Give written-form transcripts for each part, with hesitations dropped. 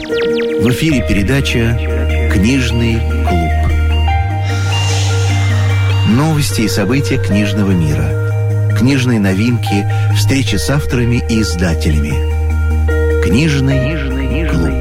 В эфире передача «Книжный клуб». Новости и события книжного мира. Книжные новинки, встречи с авторами и издателями. «Книжный клуб».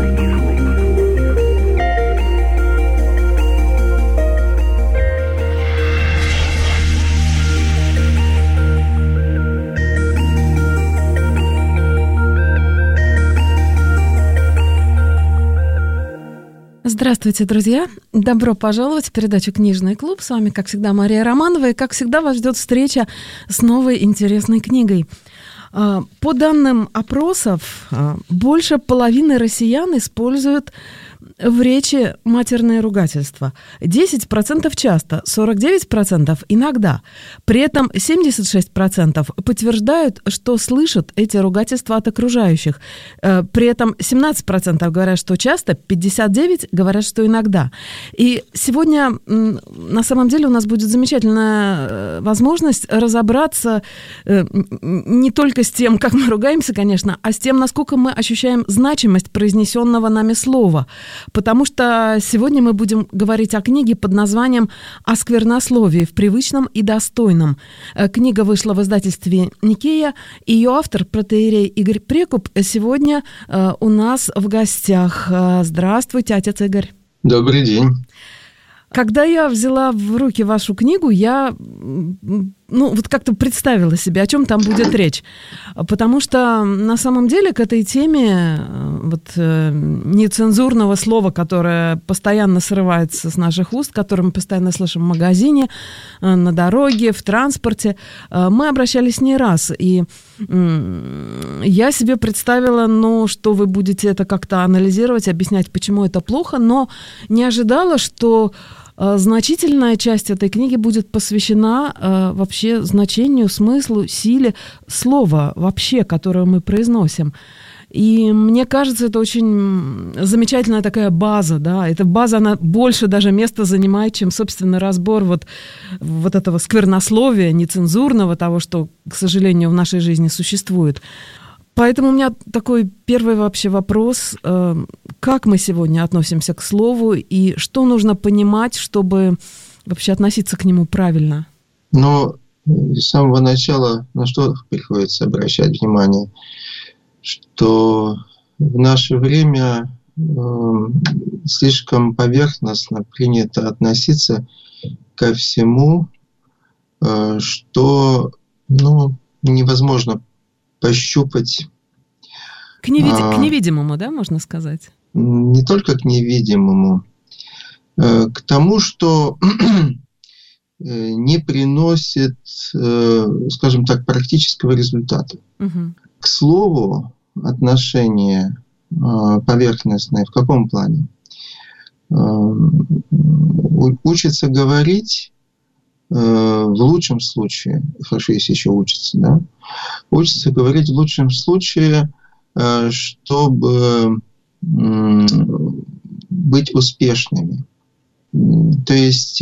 Здравствуйте, друзья! Добро пожаловать в передачу «Книжный клуб». С вами, как всегда, Мария Романова. И, как всегда, вас ждет встреча с новой интересной книгой. По данным опросов, больше половины россиян используют в речи матерное ругательство. 10% часто, 49% иногда. При этом 76% подтверждают, что слышат эти ругательства от окружающих. При этом 17% говорят, что часто, 59% говорят, что иногда. И сегодня, на самом деле, у нас будет замечательная возможность разобраться не только с тем, как мы ругаемся, конечно, а с тем, насколько мы ощущаем значимость произнесенного нами слова. Потому что сегодня мы будем говорить о книге под названием «О сквернословии в привычном и достойном». Книга вышла в издательстве «Никея». Ее автор, протоиерей Игорь Прекуп, сегодня у нас в гостях. Здравствуйте, отец Игорь. Добрый день. Когда я взяла в руки вашу книгу, я вот как-то представила себе, о чем там будет речь. Потому что на самом деле к этой теме нецензурного слова, которое постоянно срывается с наших уст, которое мы постоянно слышим в магазине, на дороге, в транспорте, мы обращались не раз. И я себе представила, что вы будете это как-то анализировать, объяснять, почему это плохо, но не ожидала, что значительная часть этой книги будет посвящена вообще значению, смыслу, силе слова вообще, которое мы произносим. И мне кажется, это очень замечательная такая база, да. Эта база, она больше даже места занимает, чем, собственно, разбор вот этого сквернословия, нецензурного, того, что, к сожалению, в нашей жизни существует. Поэтому у меня такой первый вообще вопрос. Как мы сегодня относимся к слову и что нужно понимать, чтобы вообще относиться к нему правильно? С самого начала на что приходится обращать внимание, что в наше время слишком поверхностно принято относиться ко всему, что невозможно пощупать. К невидимому, да, можно сказать? Не только к невидимому, к тому, что не приносит, скажем так, практического результата. Угу. К слову, отношение поверхностное в каком плане? Учится говорить в лучшем случае, хорошо, если еще учится, да, учится говорить в лучшем случае, чтобы быть успешными. То есть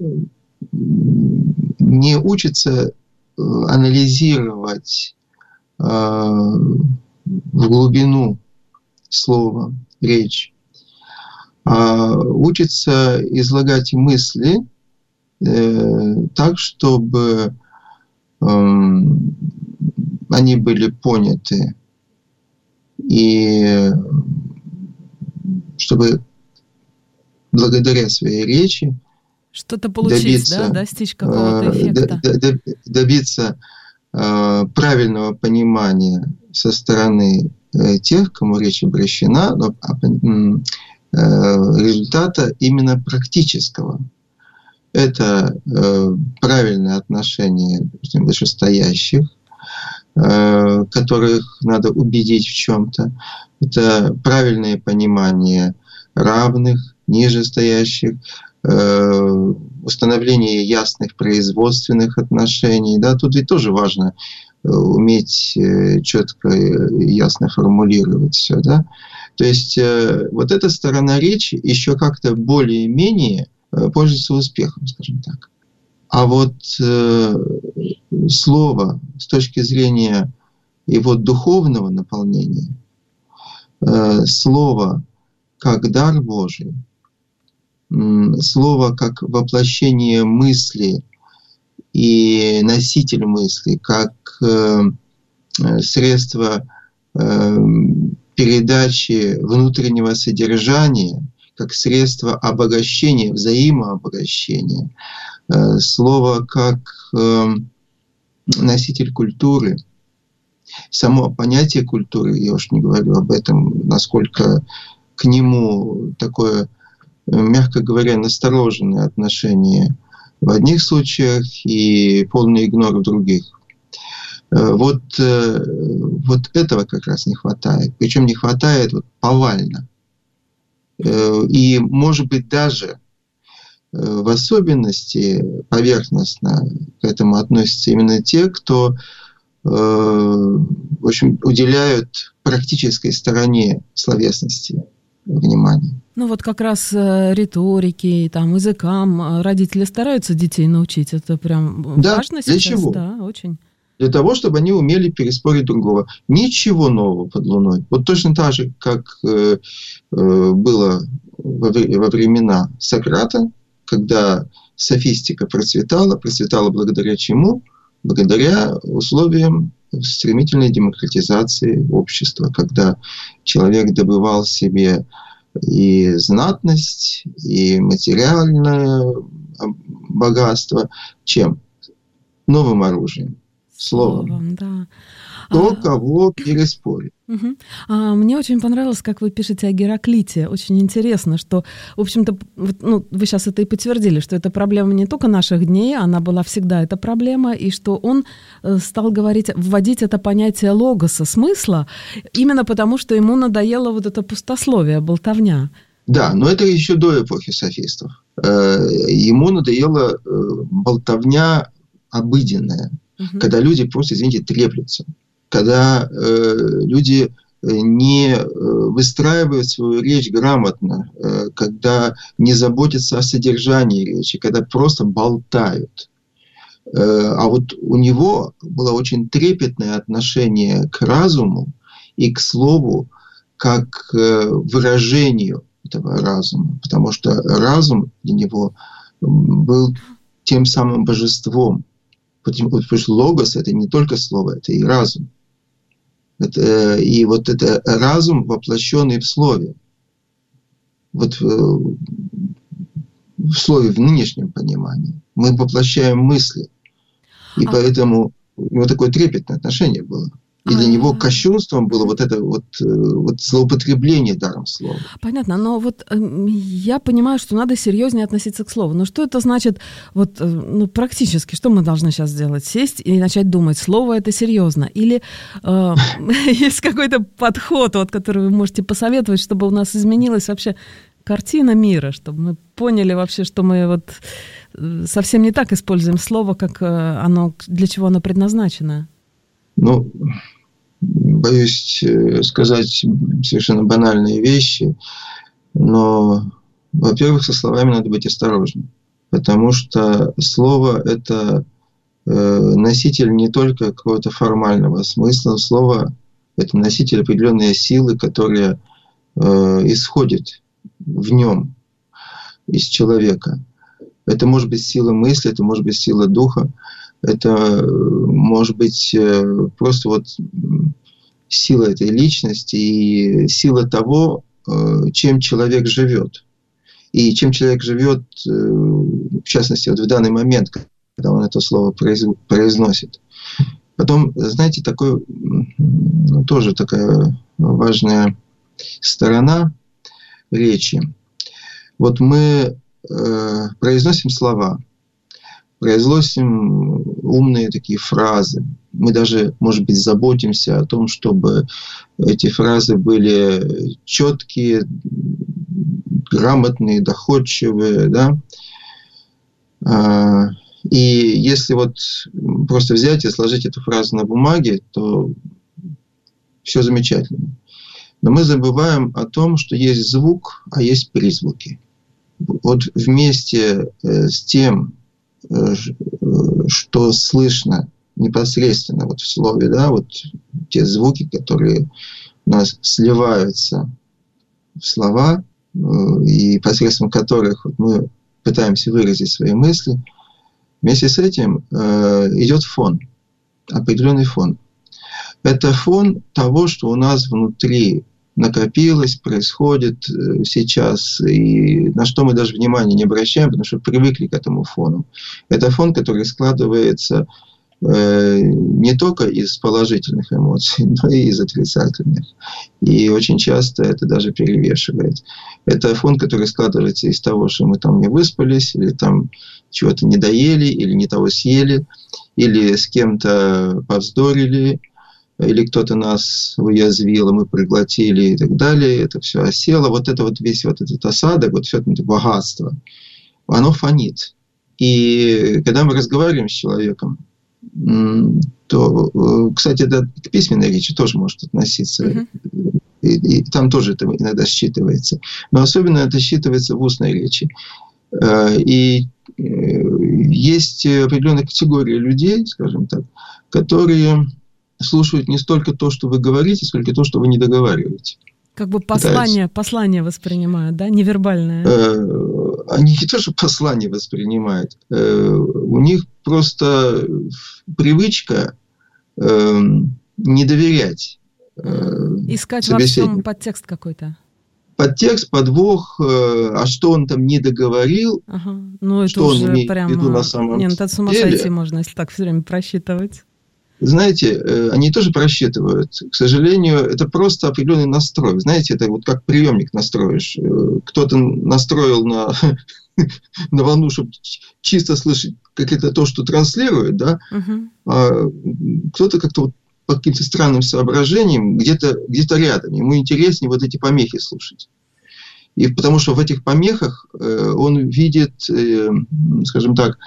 не учится анализировать в глубину слова, речь, а учится излагать мысли так, чтобы они были поняты, и чтобы благодаря своей речи что-то получить, достичь какого-то эффекта. Добиться правильного понимания со стороны тех, кому речь обращена, но результата именно практического. Это правильное отношение, допустим, вышестоящих, которых надо убедить в чем-то. Это правильное понимание равных, нижестоящих, установление ясных производственных отношений. Да, тут ведь тоже важно уметь четко и ясно формулировать все. Да? То есть вот эта сторона речи еще как-то более-менее пользуется успехом, скажем так. А вот слово с точки зрения его духовного наполнения, слово как дар Божий, слово как воплощение мысли и носитель мысли, как средство передачи внутреннего содержания, как средство обогащения, взаимообогащения, слово как носитель культуры. Само понятие культуры, я уж не говорю об этом, насколько к нему такое, мягко говоря, настороженное отношение в одних случаях и полный игнор в других. Вот этого как раз не хватает. Причем не хватает повально. И, может быть, даже в особенности поверхностно к этому относятся именно те, кто, в общем, уделяют практической стороне словесности внимание. Ну вот как раз риторике, там, языкам родители стараются детей научить. Это прям важно сейчас. Для чего? Да, очень. Для того, чтобы они умели переспорить другого. Ничего нового под луной. Вот точно так же, как было во времена Сократа, когда софистика процветала благодаря чему? Благодаря условиям стремительной демократизации общества, когда человек добывал себе и знатность, и материальное богатство. Чем? Новым оружием. Словом. Да. Кто кого переспорит. Угу. Мне очень понравилось, как вы пишете о Гераклите. Очень интересно, что, в общем-то, вы сейчас это и подтвердили, что это проблема не только наших дней, она была всегда эта проблема, и что он стал вводить это понятие логоса, смысла, именно потому, что ему надоело вот это пустословие, болтовня. Да, но это еще до эпохи софистов. Ему надоела болтовня обыденная, когда люди просто, извините, треплются. Когда люди не выстраивают свою речь грамотно, когда не заботятся о содержании речи, когда просто болтают. А вот у него было очень трепетное отношение к разуму и к слову как выражению этого разума, потому что разум для него был тем самым божеством. Потому что логос — это не только слово, это и разум. И вот это разум, воплощенный в слове. Вот в слове в нынешнем понимании. Мы воплощаем мысли. И поэтому у него такое трепетное отношение было. И для него кощунством было вот это вот злоупотребление даром слова. Понятно, но вот я понимаю, что надо серьезнее относиться к слову. Но что это значит практически? Что мы должны сейчас сделать? Сесть и начать думать, слово это серьезно? Или есть какой-то подход, который вы можете посоветовать, чтобы у нас изменилась вообще картина мира, чтобы мы поняли вообще, что мы совсем не так используем слово, как для чего оно предназначено? Боюсь сказать совершенно банальные вещи, но, во-первых, со словами надо быть осторожным, потому что слово — это носитель не только какого-то формального смысла, слово — это носитель определенной силы, которая исходит в нем, из человека. Это может быть сила мысли, это может быть сила духа, это может быть просто сила этой личности и сила того, чем человек живет. И чем человек живет, в частности, в данный момент, когда он это слово произносит. Потом, знаете, тоже такая важная сторона речи. Вот мы произносим слова, произносим умные такие фразы. Мы даже, может быть, заботимся о том, чтобы эти фразы были четкие, грамотные, доходчивые, да. И если просто взять и сложить эту фразу на бумаге, то все замечательно. Но мы забываем о том, что есть звук, а есть призвуки. Вот вместе с тем, что слышно непосредственно в слове, да, те звуки, которые у нас сливаются в слова, и посредством которых мы пытаемся выразить свои мысли, вместе с этим идет фон, определенный фон. Это фон того, что у нас внутри накопилось, происходит сейчас, и на что мы даже внимания не обращаем, потому что привыкли к этому фону. Это фон, который складывается не только из положительных эмоций, но и из отрицательных. И очень часто это даже перевешивает. Это фон, который складывается из того, что мы там не выспались, или там чего-то не доели, или не того съели, или с кем-то повздорили, или кто-то нас уязвил, и мы проглотили и так далее. Это все осело. Вот это вот весь вот этот осадок, вот все это богатство, оно фонит. И когда мы разговариваем с человеком, то, кстати, это к письменной речи тоже может относиться. И там тоже это иногда считывается. Но особенно это считывается в устной речи. И есть определенная категория людей, скажем так, которые слушают не столько то, что вы говорите, сколько то, что вы не договариваете. Как бы послание воспринимают, да, невербальное? Они не то, что послание воспринимают, у них просто привычка не доверять. Искать во всем подтекст какой-то. Подтекст, подвох, а что он там не договорил, ну, это что уже он имеет прямо... в виду на самом деле. Нет, это с ума сойти можно, если так все время просчитывать. Знаете, они тоже просчитывают. К сожалению, это просто определенный настрой. Знаете, это вот как приемник настроишь. Кто-то настроил на волну, чтобы чисто слышать какое-то то, что транслирует, да? А кто-то как-то вот по каким-то странным соображениям где-то рядом. Ему интереснее вот эти помехи слушать. И потому что в этих помехах он видит, скажем так,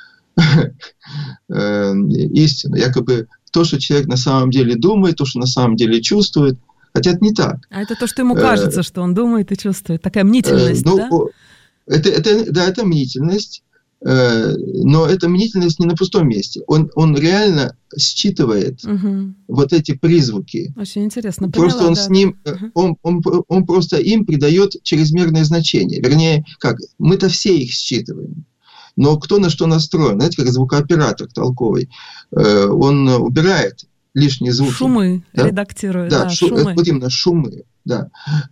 истину. Якобы то, что человек на самом деле думает, то, что на самом деле чувствует. Хотя это не так. А это то, что ему кажется, что он думает и чувствует. Такая мнительность, да? Это мнительность. Но эта мнительность не на пустом месте. Он реально считывает вот эти призвуки. Очень интересно. Просто он с ним, он просто им придает чрезмерное значение. Вернее, как, мы-то все их считываем. Но кто на что настроен? Знаете, как звукооператор толковый. Он убирает лишние звуки. Шумы, да? Редактирует. Да, шумы. Вот именно шумы. Да.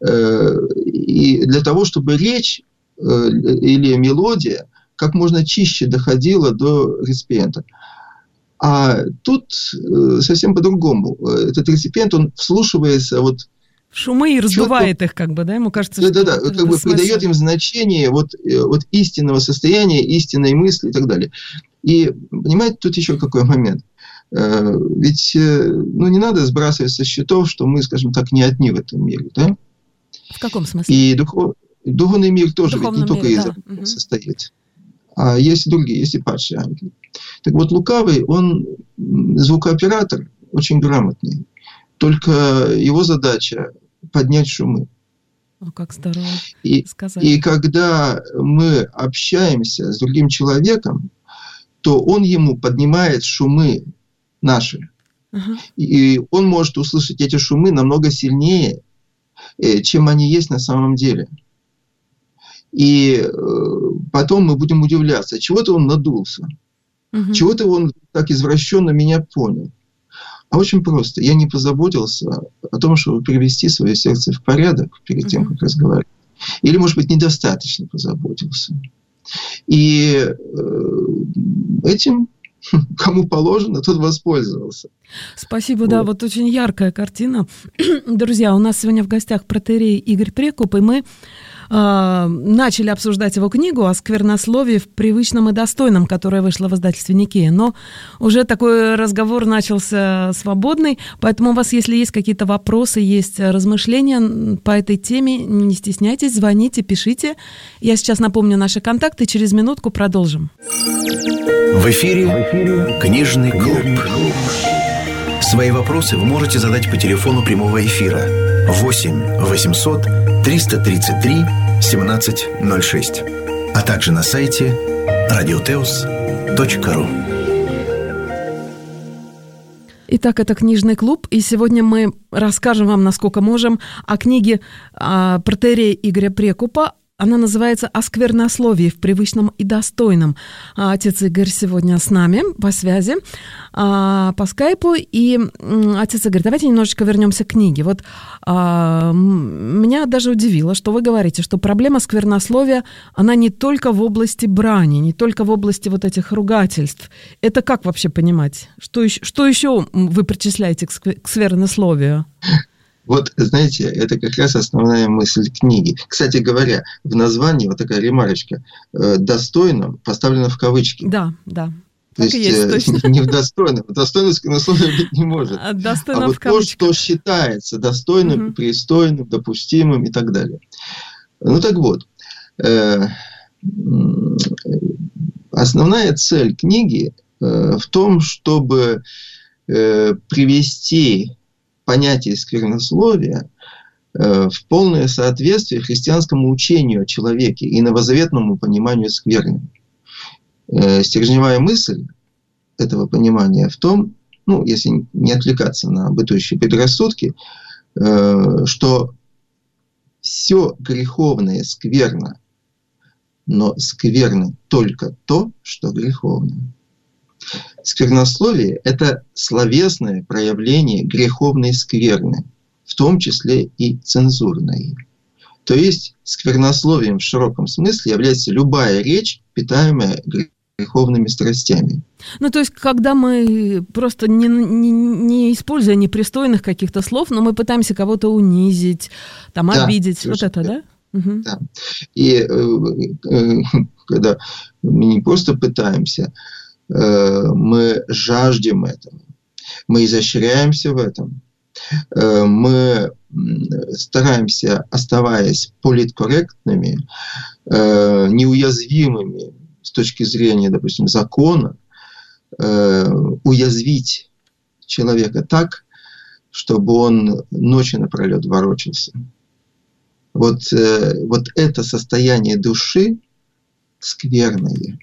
И для того, чтобы речь или мелодия как можно чище доходила до реципиента. А тут совсем по-другому. Этот реципиент, он вслушивается вот шумы и раздувает их, как бы, да? Ему кажется, что... Да, как бы придает им значение вот истинного состояния, истинной мысли и так далее. И, понимаете, тут еще какой момент. Ведь не надо сбрасывать со счетов, что мы, скажем так, не одни в этом мире, да? В каком смысле? И духовный мир тоже ведь не только из этого состоит. А есть и другие, есть и падшие ангелы. Так вот, лукавый, он звукооператор, очень грамотный. Только его задача поднять шумы. О, как здорово сказать. И когда мы общаемся с другим человеком, то он ему поднимает шумы наши. И он может услышать эти шумы намного сильнее, чем они есть на самом деле. И потом мы будем удивляться, чего-то он надулся, чего-то он так извращенно меня понял. А очень просто. Я не позаботился о том, чтобы привести свое сердце в порядок перед тем, как разговаривать. Или, может быть, недостаточно позаботился. И этим, кому положено, тот воспользовался. Спасибо, да, вот очень яркая картина. Друзья, у нас сегодня в гостях протоиерей Игорь Прекуп, и мы начали обсуждать его книгу о сквернословии в привычном и достойном, которая вышла в издательстве Никея. Но уже такой разговор начался свободный, поэтому у вас, если есть какие-то вопросы, есть размышления по этой теме, не стесняйтесь, звоните, пишите. Я сейчас напомню наши контакты, через минутку продолжим. В эфире «Книжный клуб». Свои вопросы вы можете задать по телефону прямого эфира 8 800 333 1706, а также на сайте radioteos.ru. Итак, это «Книжный клуб», и сегодня мы расскажем вам, насколько можем, о книге протоиерея Игоря Прекупа. Она называется «О сквернословии в привычном и достойном». Отец Игорь сегодня с нами по связи, по скайпу. И, отец Игорь, давайте немножечко вернемся к книге. Вот меня даже удивило, что вы говорите, что проблема сквернословия, она не только в области брани, не только в области вот этих ругательств. Это как вообще понимать? Что еще вы причисляете к сквернословию? Вот, знаете, это как раз основная мысль книги. Кстати говоря, в названии вот такая ремарочка «достойном» поставлена в кавычки. Да. То есть не в достойном. Достойно сквернословия быть не может. А вот то, что считается достойным, пристойным, допустимым и так далее. Ну так вот, основная цель книги в том, чтобы привести понятие сквернословия в полное соответствие христианскому учению о человеке и новозаветному пониманию скверны. Стержневая мысль этого понимания в том, ну, если не отвлекаться на бытующие предрассудки, что все греховное скверно, но скверно только то, что греховно. Сквернословие – это словесное проявление греховной скверны, в том числе и цензурной. То есть сквернословием в широком смысле является любая речь, питаемая греховными страстями. Ну, то есть, когда мы просто не используя непристойных каких-то слов, но мы пытаемся кого-то унизить, там, обидеть, вот это, да? Угу. Да. И когда мы не просто пытаемся, мы жаждем этого, мы изощряемся в этом, мы стараемся, оставаясь политкорректными, неуязвимыми с точки зрения, допустим, закона, уязвить человека так, чтобы он ночи напролет ворочался. Вот это состояние души скверное,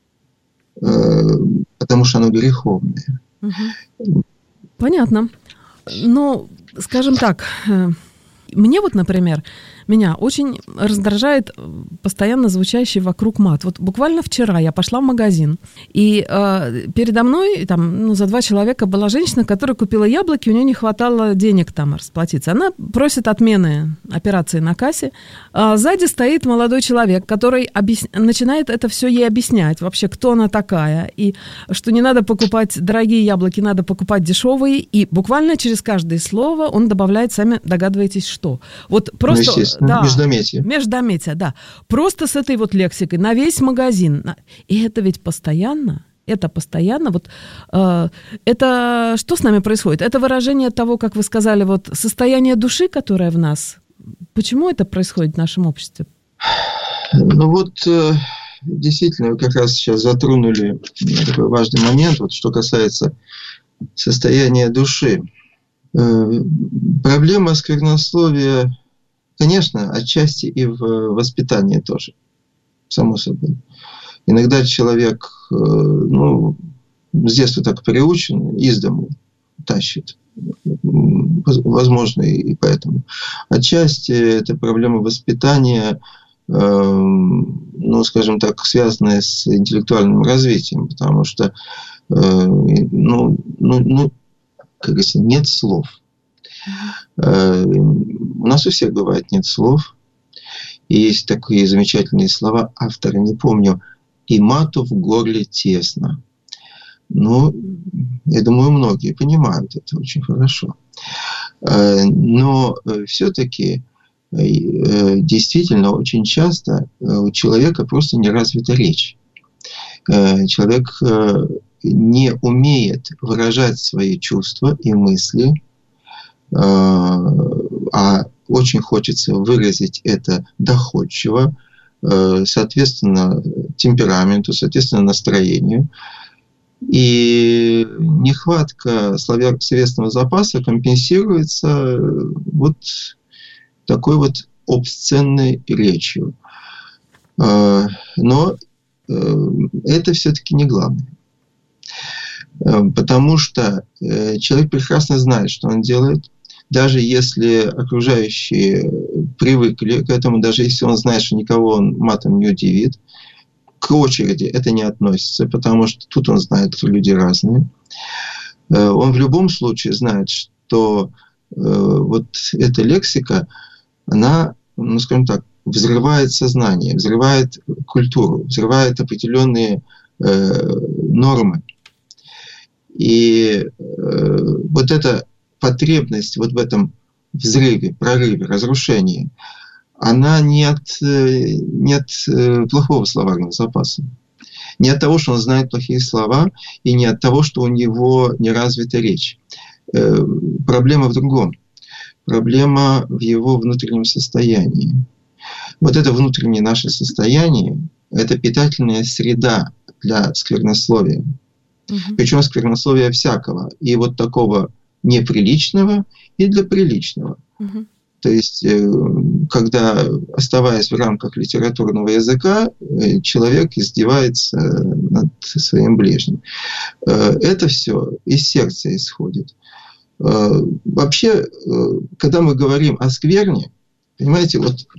потому что оно греховное. Понятно. Ну, скажем так, мне вот, например, меня очень раздражает постоянно звучащий вокруг мат. Вот буквально вчера я пошла в магазин, и передо мной там, за 2 человека была женщина, которая купила яблоки, у нее не хватало денег там расплатиться. Она просит отмены операции на кассе. А сзади стоит молодой человек, который начинает это все ей объяснять, вообще, кто она такая, и что не надо покупать дорогие яблоки, надо покупать дешевые, и буквально через каждое слово он добавляет, сами догадываетесь, что. Вот просто... Да, междометие. Междометие, да. Просто с этой вот лексикой на весь магазин. И это ведь постоянно. Это постоянно. Вот, это что с нами происходит? Это выражение того, как вы сказали, вот состояние души, которое в нас. Почему это происходит в нашем обществе? Ну вот, действительно, вы как раз сейчас затронули такой важный момент, вот, что касается состояния души. Проблема сквернословия, конечно, отчасти и в воспитании тоже, само собой. Иногда человек, с детства так приучен, из дому тащит, возможно, и поэтому. Отчасти это проблема воспитания, скажем так, связанная с интеллектуальным развитием, потому что, как говорится, нет слов. У нас у всех бывает нет слов. И есть такие замечательные слова, автора не помню, «и мату в горле тесно». Я думаю, многие понимают это очень хорошо. Но все-таки действительно очень часто у человека просто не развита речь. Человек не умеет выражать свои чувства и мысли, а очень хочется выразить это доходчиво, соответственно темпераменту, соответственно настроению. И нехватка словесного запаса компенсируется вот такой вот обсценной речью. Но это все-таки не главное. Потому что человек прекрасно знает, что он делает. Даже если окружающие привыкли к этому, даже если он знает, что никого он матом не удивит, к очереди это не относится, потому что тут он знает, что люди разные. Он в любом случае знает, что вот эта лексика, она, ну, скажем так, взрывает сознание, взрывает культуру, взрывает определенные нормы. И вот эта потребность вот в этом взрыве, прорыве, разрушении, она не от плохого словарного запаса. Не от того, что он знает плохие слова, и не от того, что у него не развита речь. Проблема в другом. Проблема в его внутреннем состоянии. Вот это внутреннее наше состояние – это питательная среда для сквернословия. Причем сквернословия всякого. И вот такого неприличного, и для приличного. То есть, когда, оставаясь в рамках литературного языка, человек издевается над своим ближним. Это все из сердца исходит. Вообще, когда мы говорим о скверне, понимаете, вот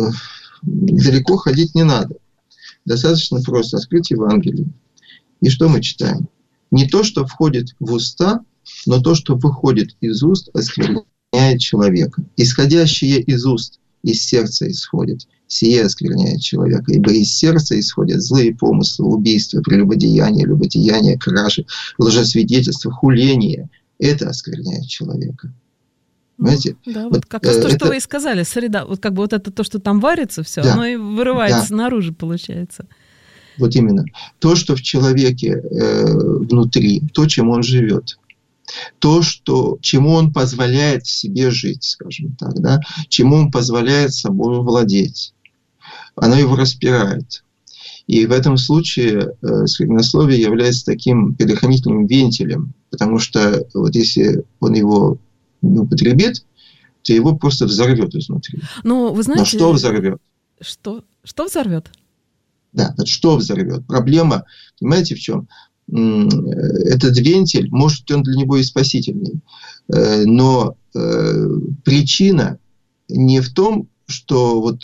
далеко ходить не надо. Достаточно просто открыть Евангелие. И что мы читаем? Не то, что входит в уста, но то, что выходит из уст, оскверняет человека. Исходящее из уст, из сердца исходит. Сие оскверняет человека. Ибо из сердца исходят злые помыслы, убийства, прелюбодеяния, любодеяния, кражи, лжесвидетельства, хуления. Это оскверняет человека. Понимаете? Да, вот как раз то, что вы и сказали, среда. Вот как бы вот это то, что там варится все, да, оно и вырывается наружу, получается. Вот именно. То, что в человеке внутри, то, чем он живет. То, чему он позволяет себе жить, скажем так, да? Чему он позволяет собой владеть. Оно его распирает. И в этом случае сквернословие является таким предохранительным вентилем, потому что вот если он его не употребит, то его просто взорвет изнутри. Но вы знаете, но что взорвет? Что взорвет? Да, вот что взорвет? Проблема, понимаете, в чем? Этот вентиль, может, он для него и спасительный, но причина не в том, что вот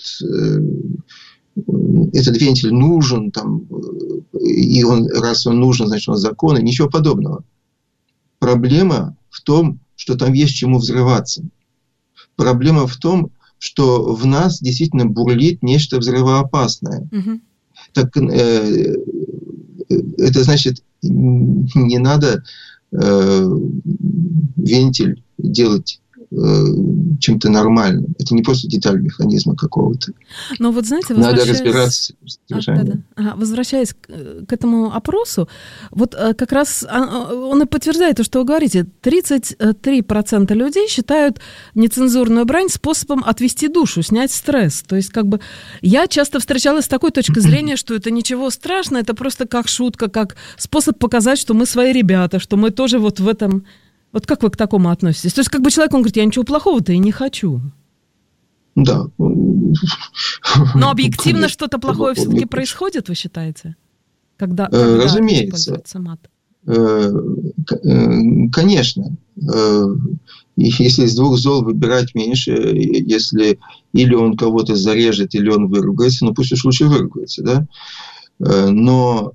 этот вентиль нужен, там, и раз он нужен, значит, он законный, ничего подобного. Проблема в том, что там есть чему взрываться. Проблема в том, что в нас действительно бурлит нечто взрывоопасное. Так это значит, не надо вентиль делать чем-то нормальным. Это не просто деталь механизма какого-то. Но вот знаете, надо разбираться с содержанием. Возвращаясь к этому опросу, вот как раз он и подтверждает то, что вы говорите. 33% людей считают нецензурную брань способом отвести душу, снять стресс. То есть, как бы, я часто встречалась с такой точки зрения, что это ничего страшного, это просто как шутка, как способ показать, что мы свои ребята, что мы тоже вот в этом... Вот как вы к такому относитесь? То есть, как бы человек, он говорит, я ничего плохого-то и не хочу. Да. Но объективно что-то плохое все-таки происходит, вы считаете? Когда разумеется. Мат? Конечно. Если из двух зол выбирать меньше, если или он кого-то зарежет, или он выругается, ну пусть уж лучше выругается, да? Но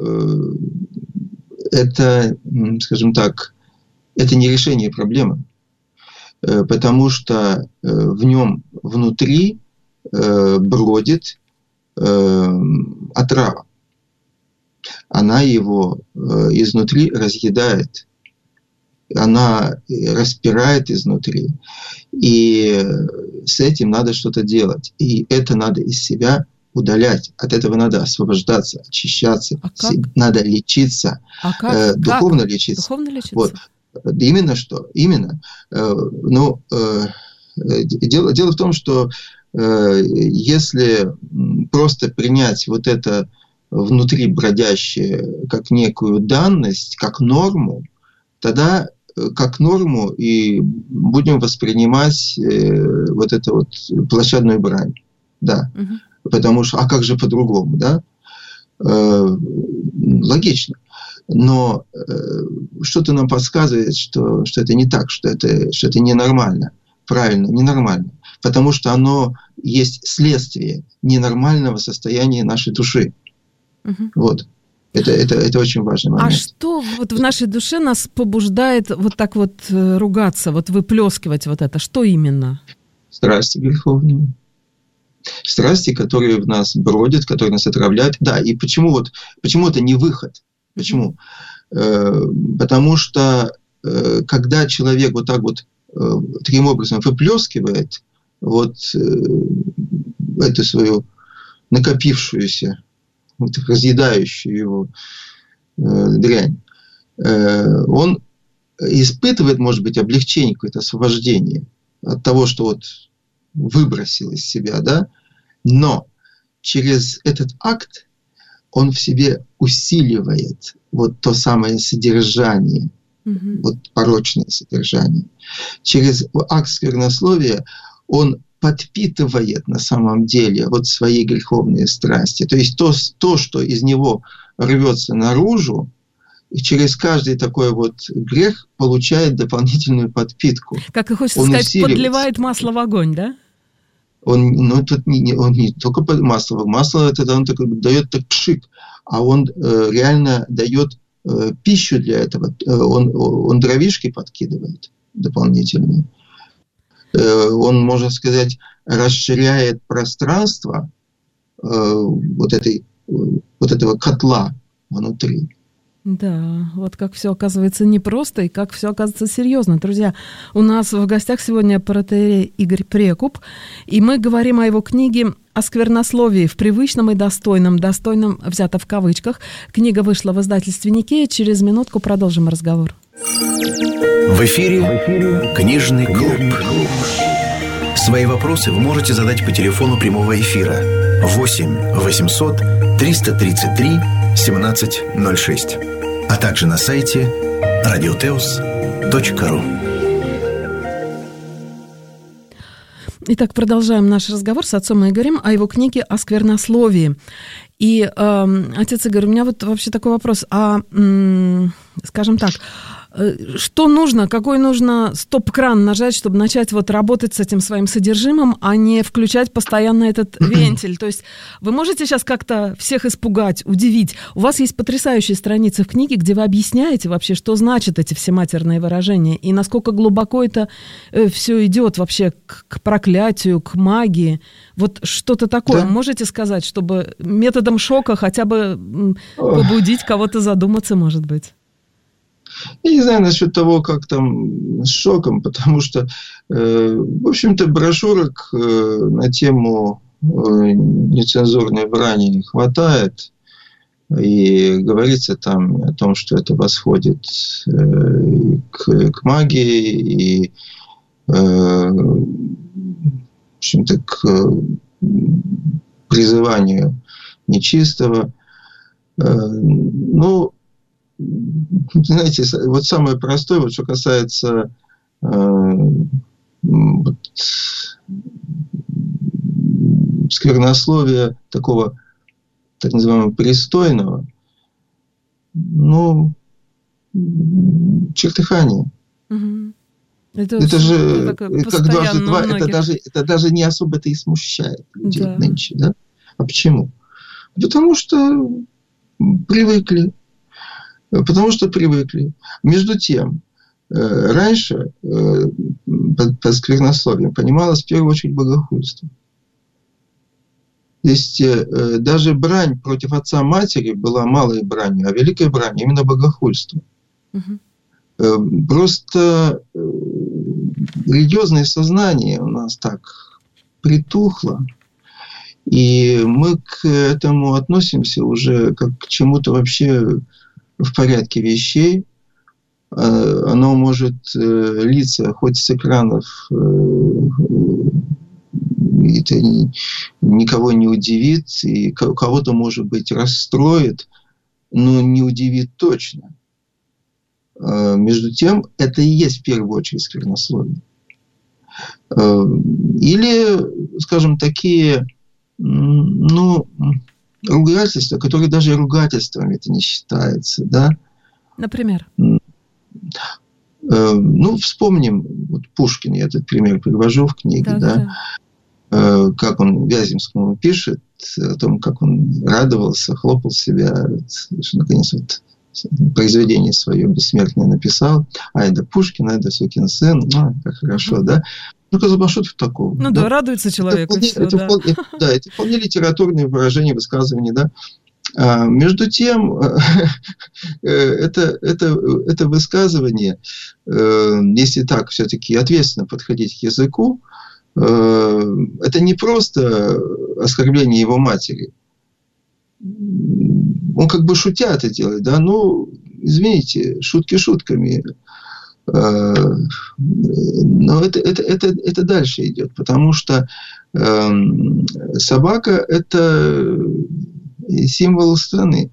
это, скажем так, это не решение проблемы, потому что в нем внутри бродит отрава. Она его изнутри разъедает, она распирает изнутри. И с этим надо что-то делать. И это надо из себя удалять. От этого надо освобождаться, очищаться. Надо лечиться. Духовно лечиться. Духовно лечиться? Вот. Именно что? Именно. Ну, дело в том, что если просто принять вот это внутри бродящее как некую данность, как норму, тогда как норму и будем воспринимать вот эту вот площадную брань. Да. Потому что, а как же по-другому, да? Логично. Но что-то нам подсказывает, что это не так, что это ненормально. Правильно, ненормально. Потому что оно есть следствие ненормального состояния нашей души. Вот. Это очень важный момент. А что вот в нашей душе нас побуждает вот так вот ругаться, вот выплескивать вот это? Что именно? Страсти греховные. Страсти, которые в нас бродят, которые нас отравляют. Да, и почему это не выход? Почему? Потому что когда человек вот так вот таким образом выплескивает вот эту свою накопившуюся, вот, разъедающую его дрянь, он испытывает, может быть, облегчение, какое-то освобождение от того, что вот выбросил из себя, да, но через этот акт он в себе усиливает вот то самое содержание, вот порочное содержание. Через акт сквернословия он подпитывает на самом деле вот свои греховные страсти. То есть то, что из него рвется наружу, и через каждый такой вот грех получает дополнительную подпитку. Как и хочется сказать, подливает масло в огонь, да? Он не только масло. Масло это он так, дает так пшик, а он реально дает пищу для этого. Он дровишки подкидывает дополнительные. Он, можно сказать, расширяет пространство вот этого котла внутри. Да, вот как все оказывается непросто и как все оказывается серьезно. Друзья, у нас в гостях сегодня протоиерей Игорь Прекуп, и мы говорим о его книге «О сквернословии в привычном и достойном». Достойном взято в кавычках. Книга вышла в издательстве «Никея». Через минутку продолжим разговор. В эфире «Книжный клуб». Свои вопросы вы можете задать по телефону прямого эфира 8 800 333 1706, а также на сайте radioteos.ru. Итак, продолжаем наш разговор с отцом Игорем о его книге «О сквернословии». И, отец Игорь, у меня вот вообще такой вопрос. Скажем так, что нужно, какой нужно стоп-кран нажать, чтобы начать вот работать с этим своим содержимым, а не включать постоянно этот вентиль? То есть вы можете сейчас как-то всех испугать, удивить? У вас есть потрясающие страницы в книге, где вы объясняете вообще, что значат эти все матерные выражения, и насколько глубоко это все идет вообще к проклятию, к магии. Вот что-то такое можете сказать, чтобы методом шока хотя бы побудить кого-то задуматься, может быть? Я не знаю насчет того, как там с шоком, потому что, в общем-то, брошюрок на тему нецензурной брани хватает. И говорится там о том, что это восходит к магии и, в общем-то, к призыванию нечистого. Ну, знаете, вот самое простое, вот что касается сквернословия такого, так называемого, пристойного, ну, чертыхание. Угу. Это же как дважды два, это даже не особо-то и смущает людей нынче, да? А почему? Потому что привыкли. Между тем, раньше под сквернословием понималось в первую очередь богохульство. То есть даже брань против отца-матери была малой бранью, а великой бранью именно богохульство. Просто религиозное сознание у нас так притухло, и мы к этому относимся уже как к чему-то вообще в порядке вещей. Оно может литься хоть с экранов, это никого не удивит, и кого-то, может быть, расстроит, но не удивит точно. Между тем, это и есть в первую очередь сквернословие. Или, скажем, такие, ну, ругательства, которые даже ругательствами это не считается, да, Например? Вспомним, вот Пушкин, я этот пример привожу в книге, как он Вяземскому пишет о том, как он радовался, хлопал себя, что наконец произведение свое бессмертное написал. Это Пушкин, это сукин сын, как хорошо, да? Что-то такого. Радуется человек. Это вполне литературное выражение, высказывание, да. Между тем, это высказывание, если так все-таки ответственно подходить к языку, это не просто оскорбление его матери. Он как бы шутя это делает, да, извините, шутки шутками. Но это дальше идет, потому что собака – это символ страны.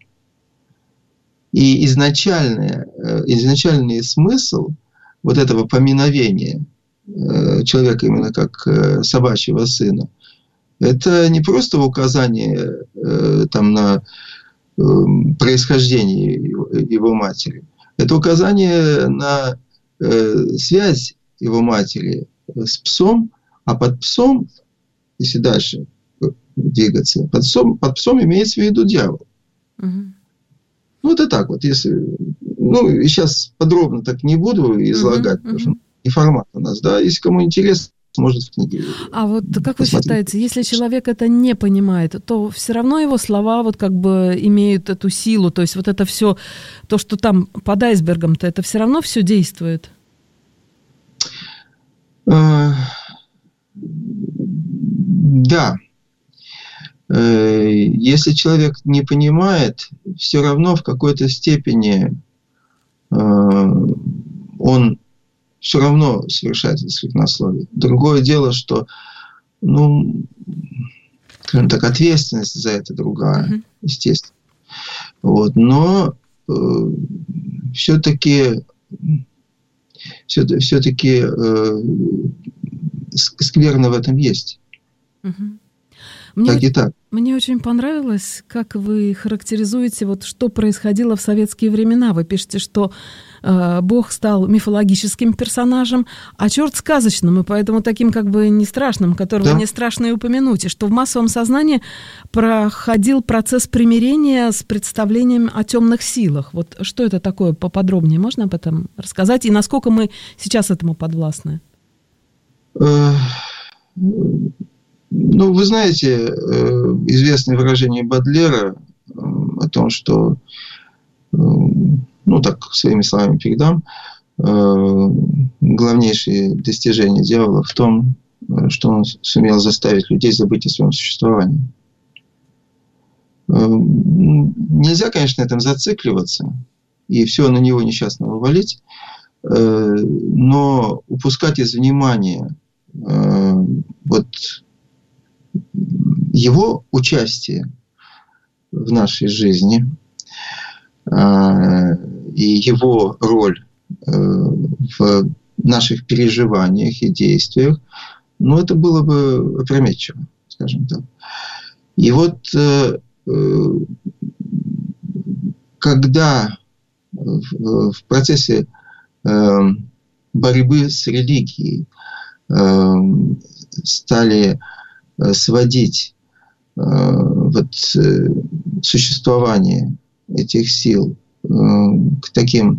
И изначальный смысл вот этого поминовения человека именно как собачьего сына, это не просто указание на происхождение его матери, это указание на связь его матери с псом, а под псом, если дальше двигаться, под псом имеется в виду дьявол. Это так вот, если... и сейчас подробно так не буду излагать, потому что не формат у нас, да, если кому интересно, может в книге. А вот как вы считаете, если человек это не понимает, то все равно его слова имеют эту силу, то есть это все, то, что там под айсбергом-то, это все равно все действует? Да. Если человек не понимает, все равно в какой-то степени он все равно совершает сквернословие. Другое дело, что, скажем так, ответственность за это другая, естественно. Но все-таки скверно в этом есть. Так и так. Мне очень понравилось, как вы характеризуете, что происходило в советские времена. Вы пишете, что Бог стал мифологическим персонажем, а черт сказочным, и поэтому таким не страшным, которого не страшно и упомянуть, и что в массовом сознании проходил процесс примирения с представлением о темных силах. Что это такое поподробнее? Можно об этом рассказать? И насколько мы сейчас этому подвластны? Вы знаете, известное выражение Бодлера о том, что, так своими словами передам, главнейшее достижение дьявола в том, что он сумел заставить людей забыть о своем существовании. Нельзя, конечно, на этом зацикливаться и все на него несчастного валить, но упускать из внимания его участие в нашей жизни и его роль в наших переживаниях и действиях, это было бы опрометчиво, скажем так. И когда в процессе борьбы с религией стали сводить существование этих сил к таким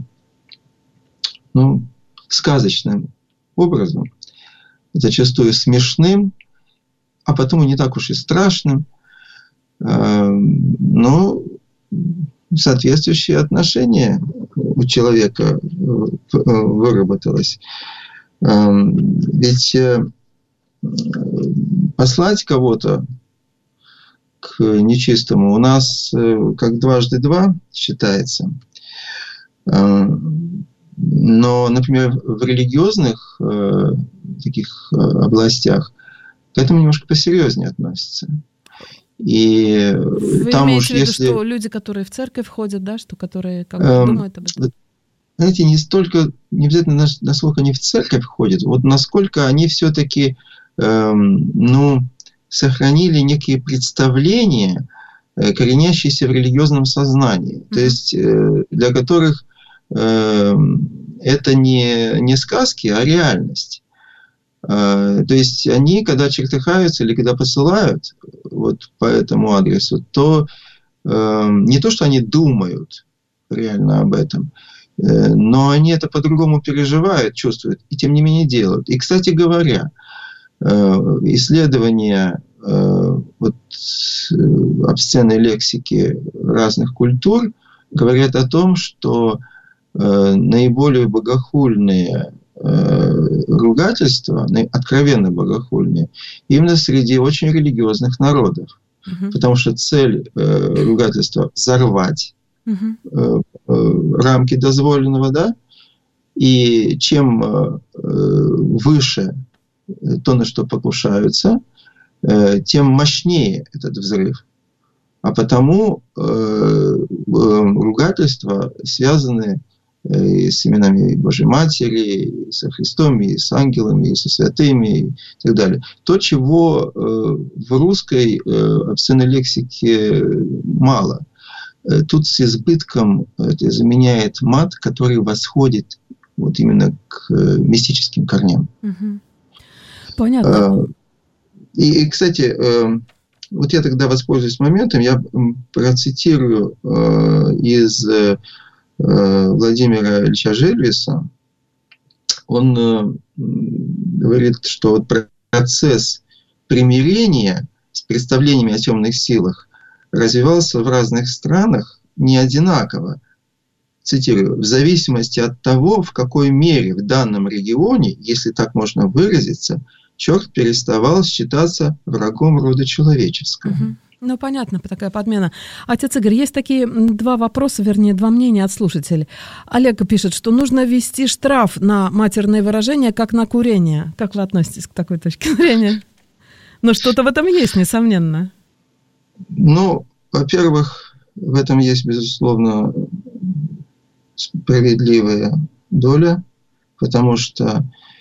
сказочным образом, зачастую смешным, а потом и не так уж и страшным, но соответствующее отношение у человека выработалось. Ведь послать кого-то к нечистому у нас как 2 × 2 считается. Но, например, в религиозных таких областях к этому немножко посерьезнее относятся. И вы там имеете в виду, что люди, которые в церковь ходят, да, что которые думают об этом? Знаете, не обязательно насколько они в церковь ходят, насколько они все-таки сохранили некие представления, коренящиеся в религиозном сознании, то есть для которых это не сказки, а реальность. То есть они, когда чертыхаются или когда посылают вот по этому адресу, то не то, что они думают реально об этом, но они это по-другому переживают, чувствуют, и тем не менее делают. И, кстати говоря, исследования вот, обсценной лексики разных культур говорят о том, что наиболее богохульные ругательства, откровенно богохульные, именно среди очень религиозных народов. Потому что цель ругательства – взорвать рамки дозволенного, да? И чем выше то, на что покушаются, тем мощнее этот взрыв. А потому ругательства связаны и с именами Божьей Матери, и со Христом, и с ангелами, и со святыми, и так далее. То, чего в русской обсценной лексике мало. Тут с избытком это заменяет мат, который восходит вот именно к мистическим корням. Понятно. И, кстати, вот я тогда воспользуюсь моментом, я процитирую из Владимира Ильича Жельвиса. Он говорит, что вот процесс примирения с представлениями о темных силах развивался в разных странах не одинаково. Цитирую: «В зависимости от того, в какой мере в данном регионе, если так можно выразиться, черт переставал считаться врагом рода человеческого». Ну, понятно, такая подмена. Отец Игорь, есть такие два вопроса, вернее, два мнения от слушателей. Олег пишет, что нужно ввести штраф на матерные выражения, как на курение. Как вы относитесь к такой точке зрения? Но что-то в этом есть, несомненно. Ну, во-первых, в этом есть, безусловно, справедливая доля, потому что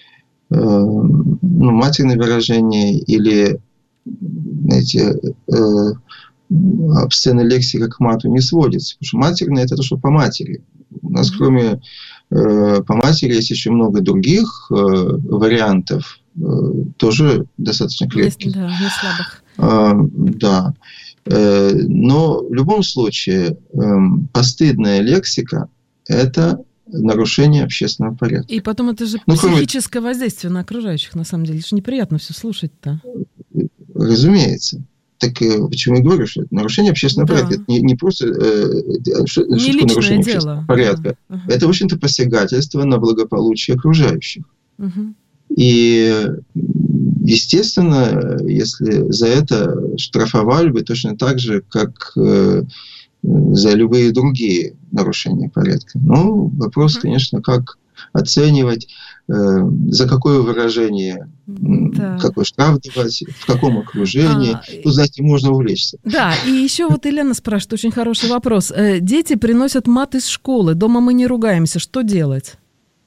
матерные выражения или, знаете, обсценная лексика к мату не сводится. Потому что матерное – это то, что по матери. У нас кроме по матери есть еще много других вариантов, тоже достаточно крепких. Да, не слабых. Да. Но в любом случае постыдная лексика – это нарушение общественного порядка. И потом это же психическое воздействие на окружающих, на самом деле. Это же неприятно все слушать-то. Разумеется. Так почему я говорю, что это нарушение общественного порядка? Это не просто не нарушение общественного порядка. Это, в общем-то, посягательство на благополучие окружающих. И, естественно, если за это штрафовали бы точно так же, как за любые другие нарушения порядка. Ну, вопрос, конечно, как оценивать, за какое выражение, какой штраф давать, в каком окружении. Тут, знаете, можно увлечься. Да, и еще вот Елена спрашивает, очень хороший вопрос. Дети приносят мат из школы, дома мы не ругаемся, что делать?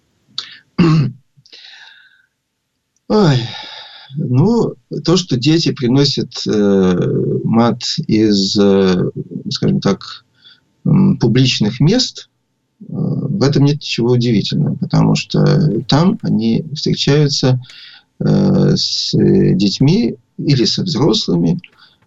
Ой, ну, то, что дети приносят мат из, скажем так, публичных мест, в этом нет ничего удивительного, потому что там они встречаются с детьми или со взрослыми,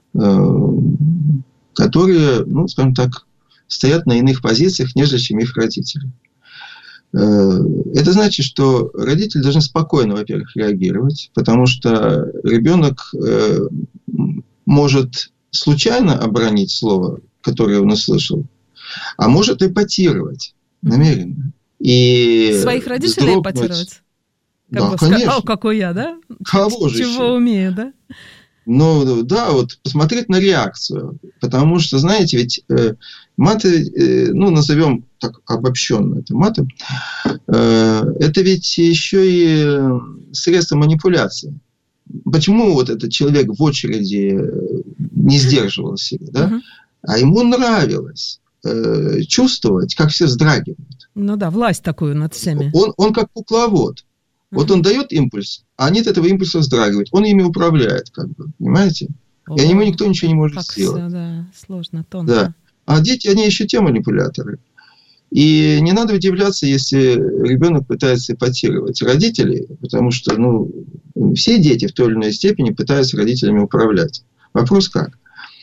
которые, ну, скажем так, стоят на иных позициях, нежели чем их родители. Это значит, что родители должны спокойно, во-первых, реагировать, потому что ребенок может случайно обронить слово, которое он услышал, а может эпатировать намеренно. И своих родителей эпатировать? Да, конечно. О, какой я, да? Кого же чего еще? Умею, да? Ну, да, вот посмотреть на реакцию. Потому что, знаете, ведь маты, ну, назовем так обобщенно это матом, это ведь еще и средство манипуляции. Почему вот этот человек в очереди не сдерживал себя, да? А ему нравилось чувствовать, как все вздрагивают. Ну да, власть такую над всеми. Он как кукловод. Вот он дает импульс, а они от этого импульса вздрагивают. Он ими управляет, как бы, понимаете? И ему никто ничего не может сделать. Все, да, сложно, тонко. Да. А дети, они еще те манипуляторы. И не надо удивляться, если ребенок пытается эпатировать родителей, потому что все дети в той или иной степени пытаются родителями управлять. Вопрос как?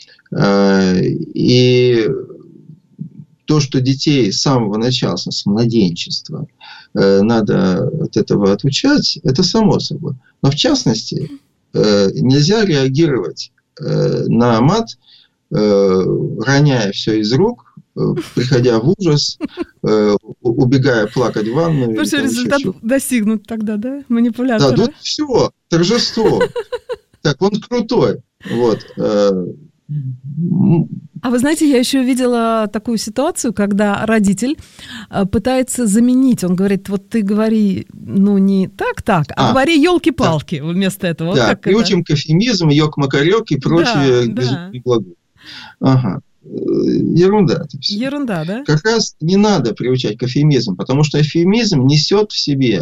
И то, что детей с самого начала, с младенчества, надо от этого отучать, это само собой. Но в частности, нельзя реагировать на мат, роняя все из рук, приходя в ужас, убегая плакать в ванную. Потому что результат достигнут тогда, да? Манипулятора. Да, тут все, торжество. Так, он крутой. Вот. А вы знаете, я еще видела такую ситуацию, когда родитель пытается заменить. Он говорит, вот ты говори, не так, а говори елки-палки вместо этого. Да, вот приучим к эвфемизму, ёк-макарёк и прочие безумные глаголы. Ага. Ерунда это все. Ерунда, да? Как раз не надо приучать к эвфемизму, потому что эвфемизм несет в себе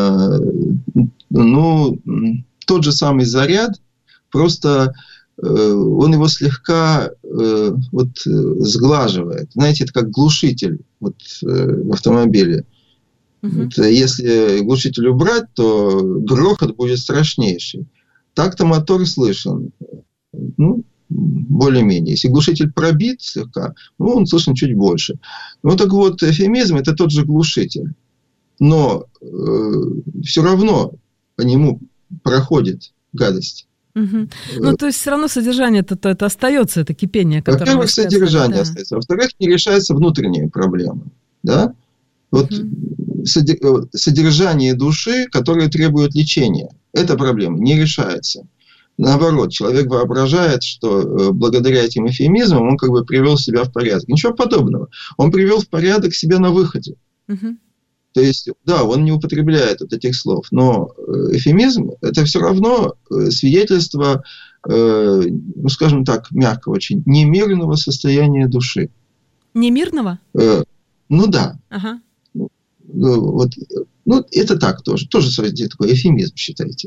тот же самый заряд, просто он его слегка сглаживает. Знаете, это как глушитель в автомобиле. Если глушитель убрать, то грохот будет страшнейший. Так-то мотор слышен. Более-менее. Если глушитель пробит слегка, он слышен чуть больше. Так вот, эвфемизм – это тот же глушитель. Но все равно по нему проходит гадость. То есть все равно содержание это остается, это кипение, которое... Во-первых, содержание остается. Во-вторых, не решаются внутренние проблемы. Да? Содержание души, которое требует лечения, эта проблема не решается. Наоборот, человек воображает, что благодаря этим эвфемизмам он как бы привел себя в порядок. Ничего подобного. Он привел в порядок себя на выходе. То есть, да, он не употребляет этих слов, но эвфемизм – это все равно свидетельство, скажем так, мягко очень, немирного состояния души. Немирного? Да. Ага. Это так тоже. Тоже такой эвфемизм, считайте.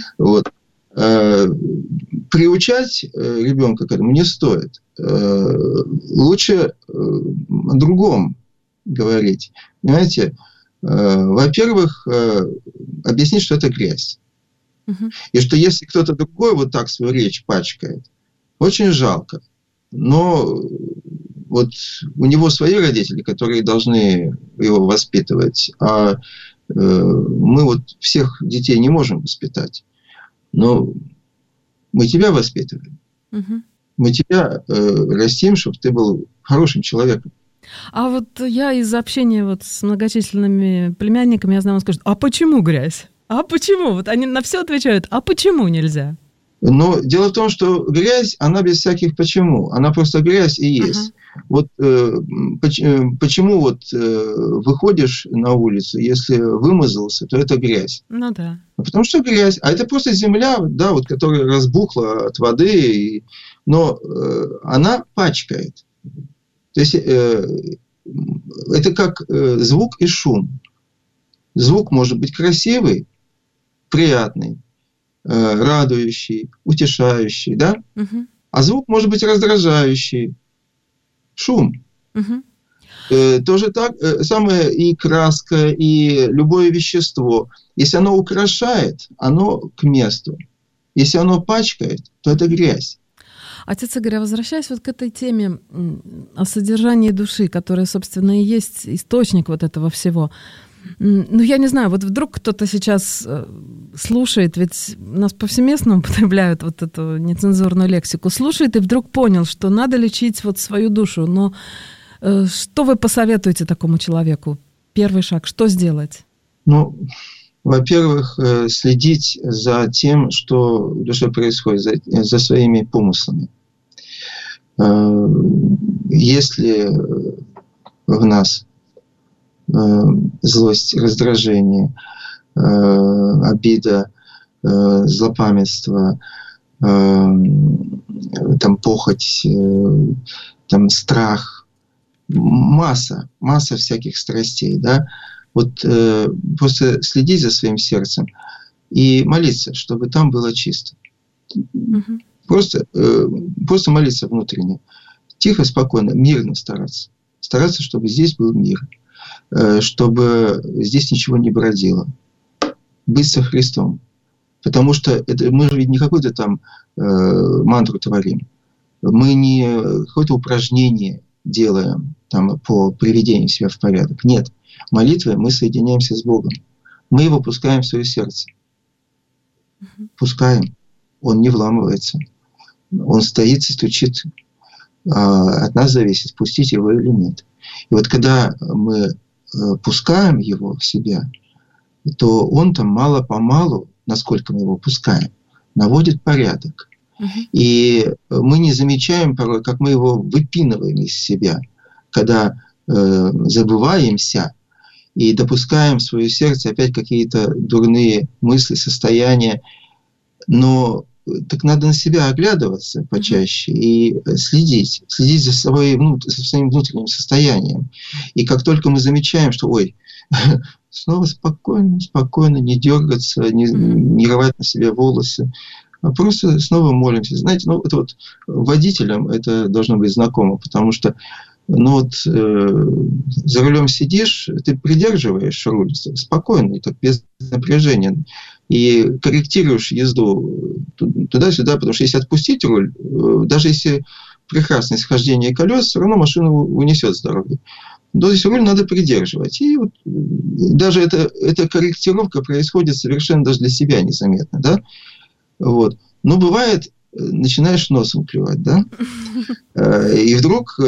Приучать ребенка к этому не стоит. Лучше о другом говорить. Понимаете? Во-первых, объяснить, что это грязь. И что если кто-то другой вот так свою речь пачкает, очень жалко. Но у него свои родители, которые должны его воспитывать, а мы всех детей не можем воспитать. Но мы тебя воспитываем. Мы тебя растим, чтобы ты был хорошим человеком. А я из общения с многочисленными племянниками, я знаю, он скажет, а почему грязь? А почему? Они на все отвечают, а почему нельзя? Но дело в том, что грязь, она без всяких почему. Она просто грязь и есть. Почему выходишь на улицу, если вымазался, то это грязь. Да. Потому что грязь. А это просто земля, которая разбухла от воды, но она пачкает. То есть это как звук и шум. Звук может быть красивый, приятный, радующий, утешающий, да? А звук может быть раздражающий. Шум. Тоже так самое и краска, и любое вещество. Если оно украшает, оно к месту. Если оно пачкает, то это грязь. Отец Игорь, возвращаясь к этой теме о содержании души, которая, собственно, и есть источник этого всего. Я не знаю, вдруг кто-то сейчас слушает, ведь нас повсеместно употребляют эту нецензурную лексику, слушает и вдруг понял, что надо лечить свою душу. Но что вы посоветуете такому человеку? Первый шаг, что сделать? Во-первых, следить за тем, что в душе происходит, за своими помыслами. Если в нас злость, раздражение, обида, злопамятство, похоть, страх, масса всяких страстей, да, просто следить за своим сердцем и молиться, чтобы там было чисто. Просто молиться внутренне. Тихо, спокойно, мирно стараться. Стараться, чтобы здесь был мир. чтобы здесь ничего не бродило. Быть со Христом. Потому что мы же ведь не какую-то там мантру творим. Мы не какое-то упражнение делаем там, по приведению себя в порядок. Нет. Молитвой мы соединяемся с Богом. Мы его пускаем в свое сердце. Пускаем. Он не вламывается. Он стоит и стучит. От нас зависит, пустить его или нет. И вот когда мы пускаем его в себя, то он там мало-помалу, насколько мы его пускаем, наводит порядок. И мы не замечаем порой, как мы его выпинываем из себя, когда забываемся и допускаем в свое сердце опять какие-то дурные мысли, состояния. Но так надо на себя оглядываться почаще и следить за своим внутренним состоянием. И как только мы замечаем, что снова спокойно, не дергаться, не рвать на себе волосы, а просто снова молимся. Знаете, это вот водителям это должно быть знакомо, потому что за рулем сидишь, ты придерживаешь руль спокойно, и так без напряжения, и корректируешь езду туда-сюда, потому что если отпустить руль, даже если прекрасное схождение колес, все равно машину унесет с дороги. То есть руль надо придерживать. И вот даже эта корректировка происходит совершенно даже для себя незаметно. Да? Вот. Но бывает, начинаешь носом клевать, да? И вдруг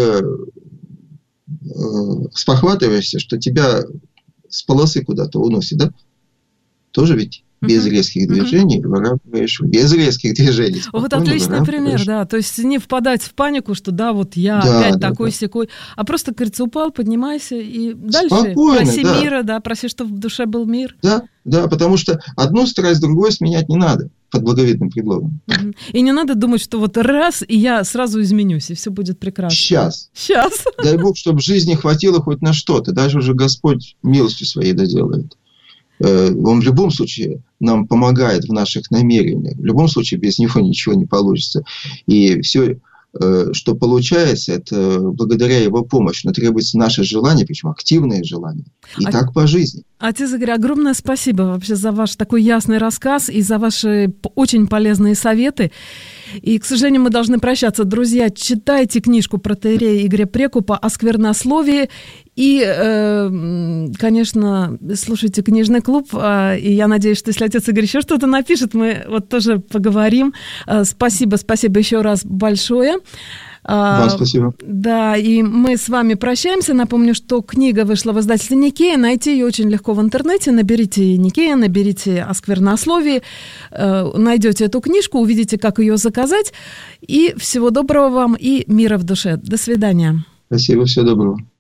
спохватываешься, что тебя с полосы куда-то уносит, да? Тоже ведь без резких движений выравниваешь, без резких движений. Вот отличный пример, да. То есть не впадать в панику, что опять такой-сякой, а просто, кажется, упал, поднимайся и дальше проси мира, проси, чтобы в душе был мир. Да, потому что одну страсть другой сменять не надо под благовидным предлогом. И не надо думать, что вот раз, и я сразу изменюсь, и все будет прекрасно. Сейчас. Дай Бог, чтобы жизни хватило хоть на что-то. Даже уже Господь милостью своей доделает. Он в любом случае нам помогает в наших намерениях. В любом случае без него ничего не получится. И все, что получается, это благодаря его помощи. Но требуется наше желание, причем активное желание. И так по жизни. Отец Игорь, огромное спасибо вообще за ваш такой ясный рассказ и за ваши очень полезные советы. И, к сожалению, мы должны прощаться. Друзья, читайте книжку протоиерея Игоря Прекупа о сквернословии. И, конечно, слушайте «Книжный клуб». И я надеюсь, что если отец Игорь еще что-то напишет, мы вот тоже поговорим. Спасибо еще раз большое. Вам спасибо. Да, и мы с вами прощаемся. Напомню, что книга вышла в издательстве «Никея». Найти ее очень легко в интернете. Наберите «Никея», наберите о сквернословии. Найдете эту книжку, увидите, как ее заказать. И всего доброго вам и мира в душе. До свидания. Спасибо, всего доброго.